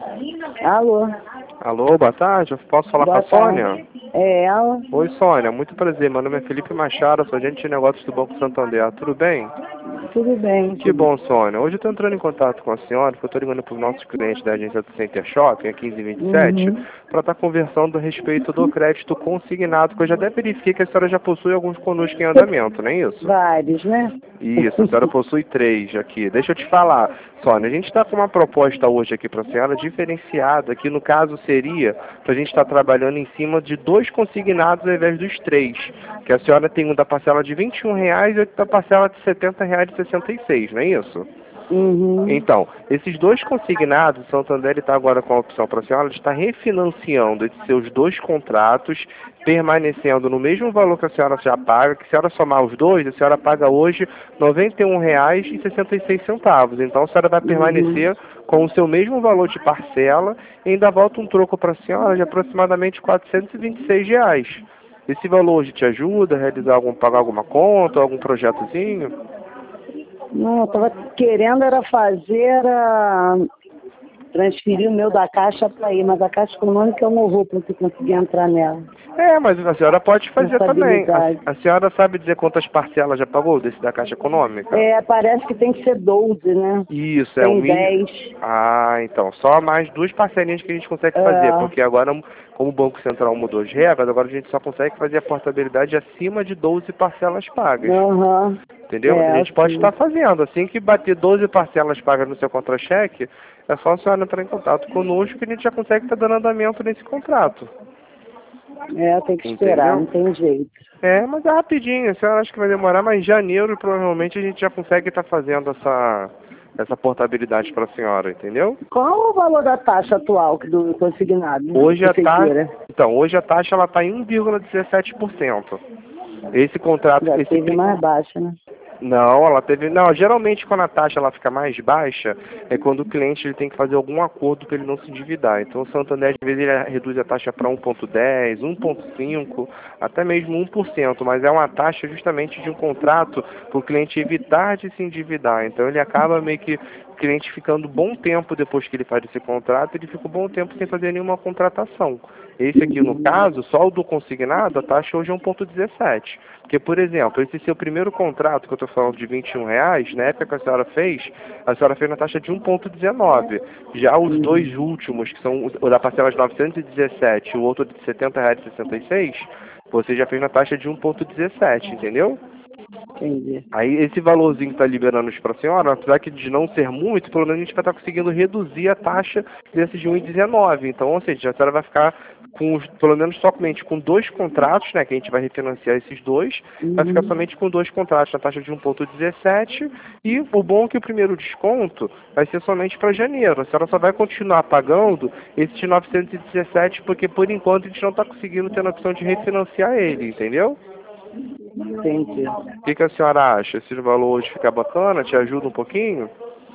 Alô? Alô, boa tarde. Eu posso falar com Boa a Sônia? tarde. É ela? Oi, Sônia. Muito prazer. Meu nome é Felipe Machado, sou agente de negócios do Banco Santander. Tudo bem? Tudo bem, Que filho. bom, Sônia. Hoje eu estou entrando em contato com a senhora, porque eu estou ligando para os nossos clientes da agência do Center Shopping, a 1527, Uhum. para estar conversando a respeito do crédito consignado, que eu já até verifiquei que a senhora já possui alguns conosco em andamento, não é isso? Vários, né? Isso, a senhora possui 3 aqui. Deixa eu te falar, Sônia, a gente está com uma proposta hoje aqui para a senhora diferenciada, que no caso seria para a gente estar trabalhando em cima de 2 consignados ao invés dos 3. Que a senhora tem um da parcela de R$ 21 e outro da parcela de R$ 70,66, não é isso? Uhum. Então, esses 2 consignados, o Santander está agora com a opção para a senhora de estar refinanciando esses seus 2 contratos, permanecendo no mesmo valor que a senhora já paga, que se a senhora somar os dois, a senhora paga hoje R$ 91,66. Então, a senhora vai Uhum. permanecer com o seu mesmo valor de parcela e ainda volta um troco para a senhora de aproximadamente R$ 426. Esse valor hoje te ajuda a realizar pagar alguma conta, algum projetozinho? Não, eu tava querendo era transferir o meu da Caixa para aí, mas a Caixa Econômica eu não vou porque conseguir entrar nela. É, mas a senhora pode fazer também. Responsabilidade. A senhora sabe dizer quantas parcelas já pagou desse da Caixa Econômica? É, parece que tem que ser 12, né? Isso, é o Tem mínimo. 10. Ah, então, só mais 2 parcelinhas que a gente consegue fazer, É. porque agora, como o Banco Central mudou as regras, agora a gente só consegue fazer a portabilidade acima de 12 parcelas pagas. Aham. Entendeu? Mas a É, gente pode estar sim. fazendo. Assim que bater 12 parcelas pagas no seu contra-cheque, é só a senhora entrar em contato conosco que a gente já consegue estar dando andamento nesse contrato. É, tem que esperar, Entendeu? não tem jeito. É, mas é rapidinho, a senhora acha que vai demorar, mas em janeiro provavelmente a gente já consegue estar fazendo essa portabilidade para a senhora, entendeu? Qual o valor da taxa atual do consignado da Hoje a taxa, prefeitura? então, hoje a taxa ela está em 1,17%. Esse contrato, Já teve mais baixa, né? não, ela teve. Não, geralmente quando a taxa ela fica mais baixa, é quando o cliente ele tem que fazer algum acordo para ele não se endividar. Então o Santander, às vezes, ele reduz a taxa para 1,10, 1,5, até mesmo 1%, mas é uma taxa justamente de um contrato para o cliente evitar de se endividar. Então ele acaba meio que o cliente ficando bom tempo depois que ele faz esse contrato, ele fica um bom tempo sem fazer nenhuma contratação. Esse aqui, no caso, só o do consignado, a taxa hoje é 1,17. Porque, por exemplo, esse seu primeiro contrato, que eu estou falando de R$ 21, na época que a senhora fez na taxa de 1,19. Já os Uhum. dois últimos, que são o da parcela de 917 e o outro de R$ 70,66, você já fez na taxa de 1,17, entendeu? Entendi. Aí esse valorzinho que está liberando para a senhora, apesar que de não ser muito, pelo menos a gente vai estar conseguindo reduzir a taxa desses de 1,19. Então, ou seja, a senhora vai ficar pelo menos somente com 2 contratos, né, que a gente vai refinanciar esses 2, vai ficar Uhum. somente com 2 contratos na taxa de 1,17, e o bom é que o primeiro desconto vai ser somente para janeiro. A senhora só vai continuar pagando esse de 917, porque por enquanto a gente não está conseguindo ter a opção de refinanciar ele, entendeu? Entendi. O que a senhora acha? Esse valor hoje fica bacana? Te ajuda um pouquinho?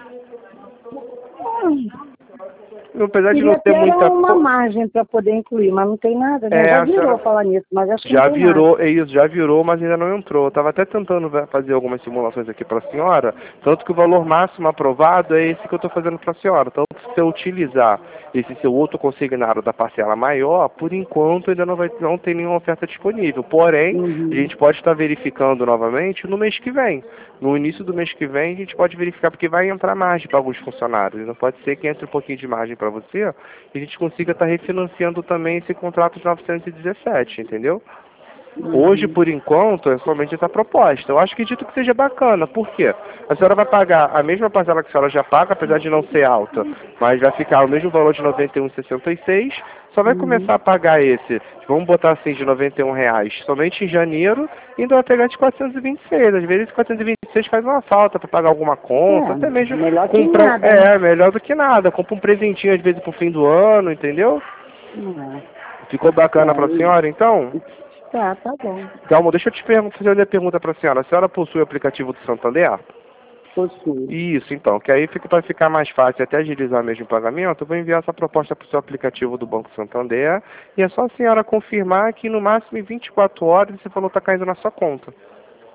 Apesar de não Queria ter ter muita uma coisa. margem para poder incluir, mas não tem nada, né? É, Já a virou senhora falar nisso, mas acho que não já tem nada. virou, é isso, já virou, mas ainda não entrou. Eu estava até tentando fazer algumas simulações aqui para a senhora, tanto que o valor máximo aprovado é esse que eu estou fazendo para a senhora. Então, se eu utilizar esse seu outro consignado da parcela maior, por enquanto ainda não tem nenhuma oferta disponível. Porém, a Uhum. gente pode estar verificando novamente no mês que vem. No início do mês que vem, a gente pode verificar, porque vai entrar margem para alguns funcionários. Não pode ser que entre um pouquinho de margem para você e a gente consiga estar refinanciando também esse contrato de 917, entendeu? Hoje, Uhum. por enquanto, é somente essa proposta. Eu acho que dito que seja bacana. Por quê? A senhora vai pagar a mesma parcela que a senhora já paga, apesar de não ser alta, mas vai ficar o mesmo valor de R$ 91,66. Só vai Uhum. começar a pagar esse, vamos botar assim, de R$ 91 somente em janeiro, e ainda vai pegar de 426. Às vezes, esse 426 faz uma falta para pagar alguma conta, até É, mesmo melhor que comprar. nada, né? É, melhor do que nada. Compra um presentinho, às vezes, pro fim do ano, entendeu? Ficou bacana para a É, senhora, então? tá bom. Calma, deixa eu te fazer uma pergunta para a senhora. A senhora possui o aplicativo do Santander? Possui. Isso, então, que aí fica para ficar mais fácil até agilizar mesmo o pagamento, eu vou enviar essa proposta para o seu aplicativo do Banco Santander e é só a senhora confirmar que no máximo em 24 horas esse valor está caindo na sua conta.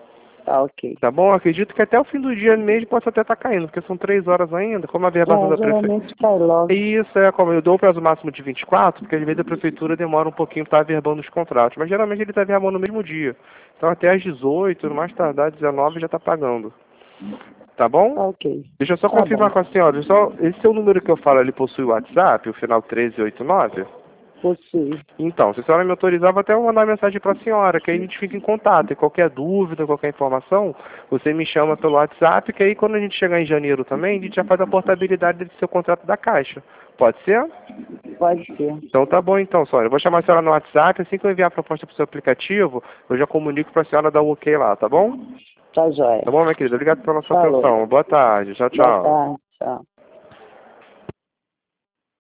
Tá, ok. Tá bom? Acredito que até o fim do dia mesmo possa até estar caindo, porque são 3 horas ainda, como a verbação da prefeitura. Geralmente cai logo. Isso, como eu dou o prazo máximo de 24, porque às vezes a prefeitura demora um pouquinho para estar averbando os contratos, mas geralmente ele está averbando no mesmo dia. Então até às 18, no mais tardar 19 já está pagando. Tá bom? Tá, ok. Deixa eu só Tá confirmar bom. com a senhora. Esse seu número que eu falo, ele possui o WhatsApp, o final 1389? Possui. Então, se a senhora me autorizar, vou até mandar mensagem para a senhora, que aí a gente fica em contato. E qualquer dúvida, qualquer informação, você me chama pelo WhatsApp, que aí quando a gente chegar em janeiro também, a gente já faz a portabilidade do seu contrato da Caixa. Pode ser? Pode ser. Então tá bom então, senhora. Eu vou chamar a senhora no WhatsApp, assim que eu enviar a proposta para o seu aplicativo, eu já comunico para a senhora dar o ok lá, tá bom? Tá joia. Tá bom, minha querida? Obrigado pela sua Falou. atenção. Boa tarde. Tchau, Boa tchau. tarde. Tchau.